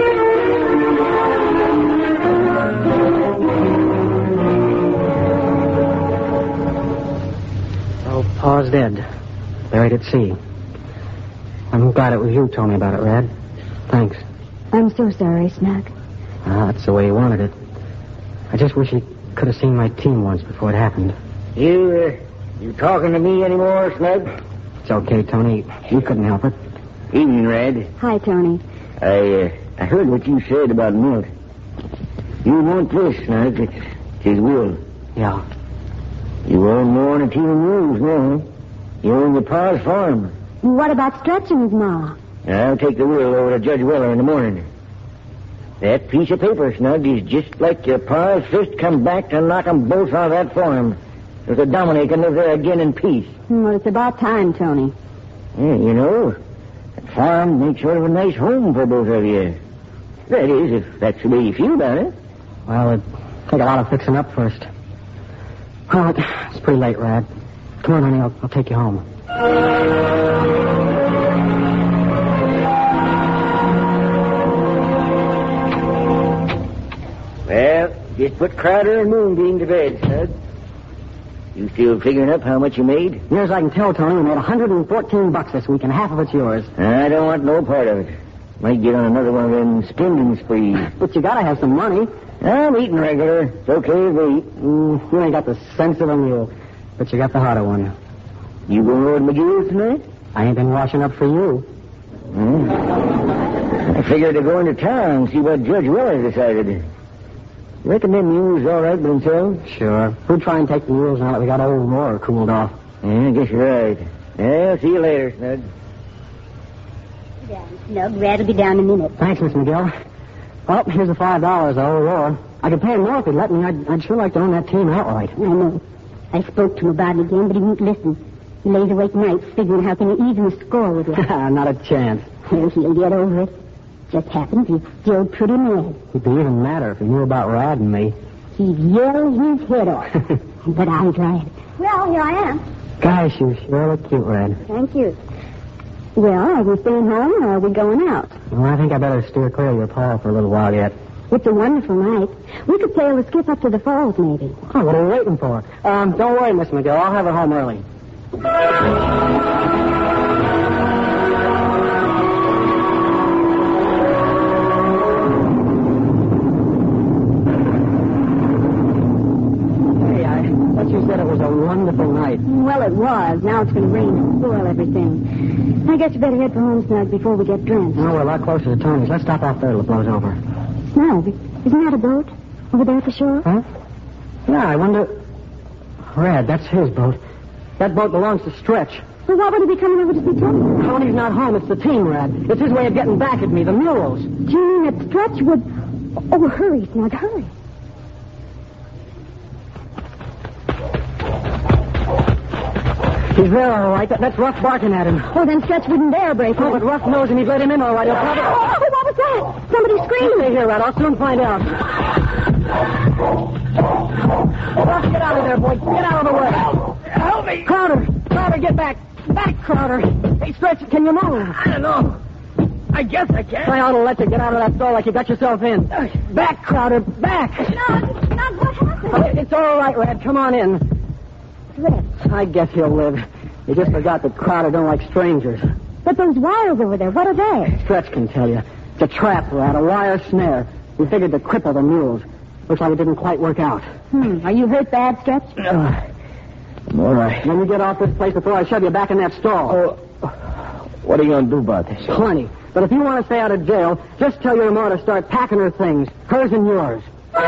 Oh, Pa's dead. Buried at sea. I'm glad it was you told me about it, Rad. Thanks. I'm so sorry, Snug. That's the way he wanted it. I just wish he could have seen my team once before it happened. You talking to me anymore, Snug? It's okay, Tony. You couldn't help it. Evening, Red. Hi, Tony. I heard what you said about Milt. You want this, Snug. It's his will. Yeah. You own more than a team of mules now. You own your pa's farm. What about stretching his ma? I'll take the will over to Judge Weller in the morning. That piece of paper, Snug, is just like your pa's fist come back to knock 'em both out of that farm. So the Dominic can live there again in peace. Well, it's about time, Tony. Yeah, you know, that farm makes sort of a nice home for both of you. That is, if that's the way you feel about it. Well, it'd take a lot of fixing up first. Well, it's pretty late, Rad. Come on, honey, I'll take you home. Well, just put Crowder and Moonbeam to bed, Snug. You still figuring up how much you made? Near as I can tell, Tony, we made $114 this week, and half of it's yours. I don't want no part of it. Might get on another one of them spending sprees. But you gotta have some money. I'm eating regular. It's okay to eat. You ain't got the sense of a mule, but you got the heart of one. You going over to McGill's tonight? I ain't been washing up for you. I figured to go into town and see what Judge Weller decided. Reckon them mules all right by themselves? Sure. Who'd try and take the mules now that we got old Roar cooled off? Yeah, I guess you're right. Yeah, see you later, Snug. Snug, Rad will be down in a minute. Thanks, Miss McGill. Well, here's the $5 to old Roar. I could pay him more if he'd let me. I'd sure like to own that team outright. I know. I spoke to him about it again, but he won't listen. He lays awake nights figuring how can he even score with you. Not a chance. Well, he'll get over it. Just happens he's still pretty mad. It'd be even madder if he knew about Rad and me. He'd yell his head off. But I'm glad. Well, here I am. Gosh, you sure look cute, Red. Thank you. Well, are we staying home or are we going out? Well, I think I better steer clear of your paw for a little while yet. It's a wonderful night. We could sail the skiff up to the falls, maybe. Oh, what are we waiting for? Don't worry, Miss McGill. I'll have her home early. You said it was a wonderful night. Well, it was. Now it's going to rain and spoil everything. I guess you better head for home, Snug, before we get drenched. No, we're a lot closer to Tony's. Let's stop off there till it blows over. Snug, isn't that a boat over there at the shore? Huh? Yeah, I wonder... Red, that's his boat. That boat belongs to Stretch. Well, what would he be coming over to see Tony? Tony's not home. It's the team, Red. It's his way of getting back at me, the mules. Do you mean that Stretch would... Oh, hurry, Snug, hurry. He's there, all right. That's Ruff barking at him. Oh, then Stretch wouldn't dare break Oh, but Ruff knows him. He'd let him in, all right. He'll probably... Oh, what was that? Somebody screamed. Stay here, Red. I'll soon find out. Ruff, get out of there, boy. Get out of the way. Help me. Crowder, get back. Back, Crowder. Hey, Stretch, can you move? I don't know. I guess I can. I ought to let you get out of that stall like you got yourself in. Back, Crowder, back. Snug, what happened? It's all right, Red. Come on in. Red. I guess he'll live. You just forgot that Crowder don't like strangers. But those wires over there, what are they? Stretch can tell you. It's a trap, Red, a wire snare. We figured to cripple the mules. Looks like it didn't quite work out. Are you hurt bad, Stretch? I'm all right. When you get off this place before I shove you back in that stall. What are you going to do about this? Plenty. But if you want to stay out of jail, just tell your ma to start packing her things. Hers and yours.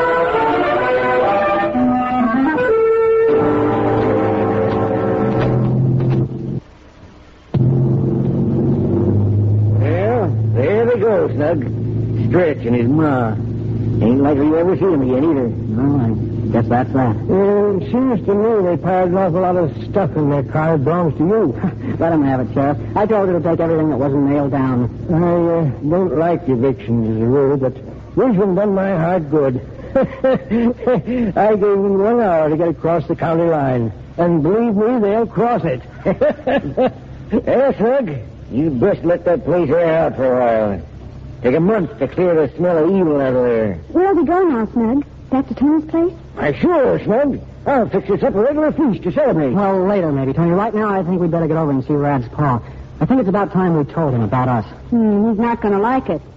There they go, Snug. Stretch and his ma. Ain't likely you ever see them again either. No, I guess that's that. It seems to me they piled an awful lot of stuff in their car that belongs to you. Let them have it, Sheriff. I told her to take everything that wasn't nailed down. I don't like evictions as a rule, but this one done my heart good. I gave them 1 hour to get across the county line. And believe me, they'll cross it. Hey, Snug, you best let that place air out for a while. Take a month to clear the smell of evil out of there. Where'll we go now, Snug? Back to Tony's place? Why, sure, Snug. I'll fix us up a regular feast to celebrate. Well, later, maybe, Tony. Right now, I think we'd better get over and see Rad's pa. I think it's about time we told him about us. He's not going to like it.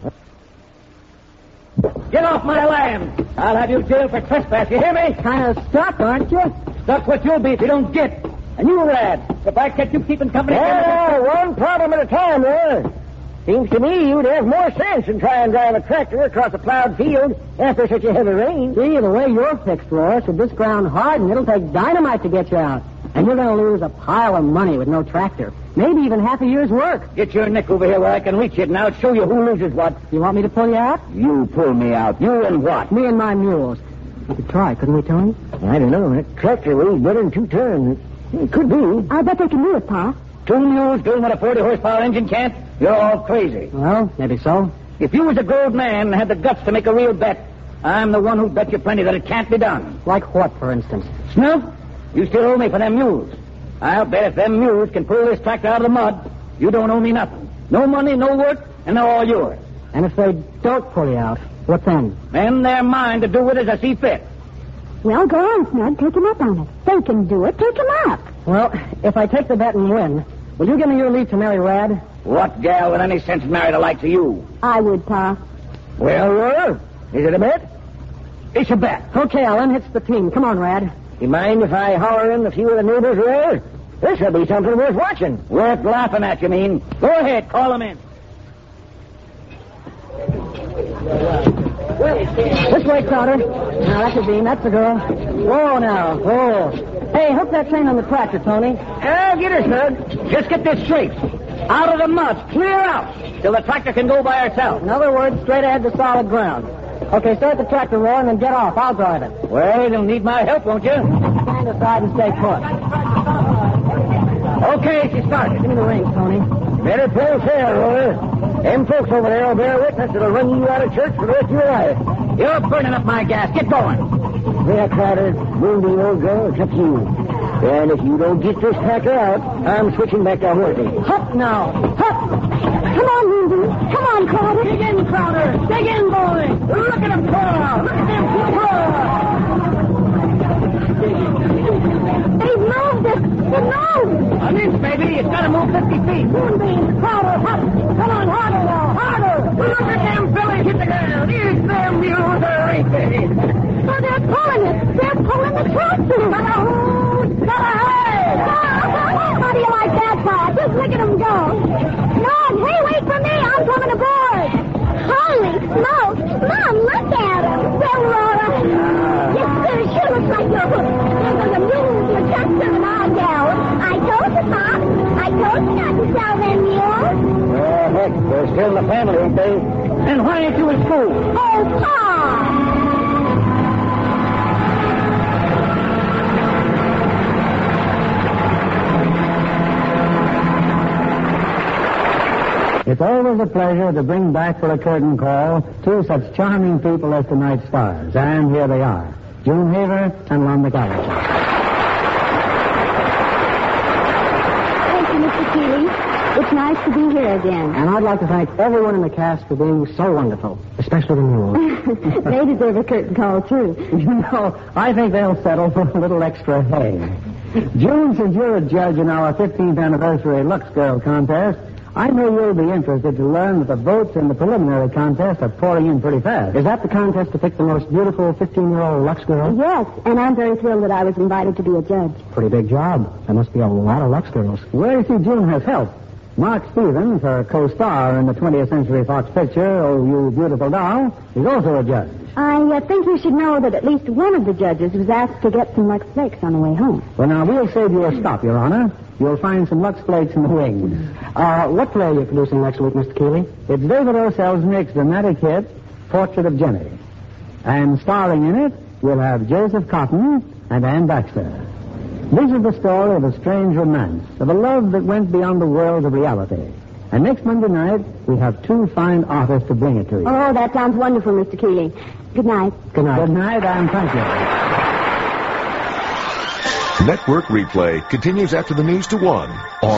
Get off my land! I'll have you jailed for trespass, you hear me? Kind of stuck, aren't you? That's what you'll be if you don't get. And you, Rad, if I catch you keeping company... one problem at a time, there. Seems to me you'd have more sense than try and drive a tractor across a plowed field after such a heavy rain. See, the way you're fixed, Roy, should this ground harden, it'll take dynamite to get you out. And you're going to lose a pile of money with no tractor. Maybe even half a year's work. Get your neck over here where I can reach it, and I'll show you who loses what. You want me to pull you out? You pull me out. You and what? Me and my mules. We could try, couldn't we, Tony? I don't know. That tractor weighs better than 2 tons. It could be. I bet they can do it, Pa. 2 mules doing what a 40-horsepower engine can't? You're all crazy. Well, maybe so. If you was a grown man and had the guts to make a real bet, I'm the one who'd bet you plenty that it can't be done. Like what, for instance? Snuff, you still owe me for them mules. I'll bet if them mules can pull this tractor out of the mud, you don't owe me nothing. No money, no work, and they're all yours. And if they don't pull you out, what then? Then they're mine to do with as I see fit. Well, go on, Snug. Take him up on it. They can do it. Take him up. Well, if I take the bet and win, will you give me your leave to marry Rad? What gal with any sense married a like to you? I would, Pa. Well, is it a bet? It's a bet. Okay, Ellen, it's the team. Come on, Rad. You mind if I holler in a few of the neighbors there? This'll be something worth watching. Worth laughing at, you mean? Go ahead, call them in. This way, Crowder. Now, that's a beam. That's the girl. Whoa, now. Whoa. Hey, hook that train on the tractor, Tony. I'll get her, Snug. Just get this straight. Out of the mud. Clear out. Till the tractor can go by herself. In other words, straight ahead to solid ground. Okay, start the tractor, Roy, and then get off. I'll drive it. Well, you'll need my help, won't you? Stand aside and stay put. Okay, she started. Give me the reins, Tony. Better play fair, Roy. Them folks over there will bear witness. It'll run you out of church for the rest of your life. You're burning up my gas. Get going. There, Crowder, Moonbeam, old girl, it's up to you. And if you don't get this packer out, I'm switching back to Horty. Hup now! Hup! Come on, Moonbeam. Come on, Crowder. Dig in, Crowder! Dig in, boy! Look at him pour! Look at him pour! They've moved it. It moved. An inch, baby. It's got to move 50 feet. Moonbeam, Crowder, Hup. Come on, harder now, harder. Look at them fillies hit the ground. Here's them mules are racing. Oh, they're pulling it. They're pulling the tractor. How do you like that, Pa? Just look at them go. Mom, hey, wait for me. I'm coming aboard. Holy smoke. Mom, look at them. Well, Laura. Yes, sir. Sure looks like you're hooked. There's a mules, your tractor, and our gals. I told you, Pop. I told you not to sell them mules. Well, heck, they're still in the family, ain't they? And why ain't you in school? Oh, Pa. It's always a pleasure to bring back for a curtain call two such charming people as tonight's stars. And here they are, June Haver and Lon McAllister. Thank you, Mr. Keeley. It's nice to be here again. And I'd like to thank everyone in the cast for being so wonderful, especially the mules. They deserve a curtain call, too. You know, I think they'll settle for a little extra hay. June, since you're a judge in our 15th anniversary Lux Girl contest, I know you'll be interested to learn that the votes in the preliminary contest are pouring in pretty fast. Is that the contest to pick the most beautiful 15-year-old Lux girl? Yes, and I'm very thrilled that I was invited to be a judge. Pretty big job. There must be a lot of Lux girls. Well, you see, June has help. Mark Stevens, her co-star in the 20th Century Fox picture, Oh, You Beautiful Doll, is also a judge. I think you should know that at least one of the judges was asked to get some Lux Flakes on the way home. Well, now, we'll save you a stop, Your Honor. You'll find some Lux Flakes in the wings. What play are you producing next week, Mr. Keeley? It's David O. Selznick's dramatic hit, Portrait of Jenny. And starring in it, we'll have Joseph Cotton and Ann Baxter. This is the story of a strange romance, of a love that went beyond the world of reality. And next Monday night, we have two fine artists to bring it to you. Oh, that sounds wonderful, Mr. Keeley. Good night. Good night. Good night, and thank you. Network Replay continues after the news to 1.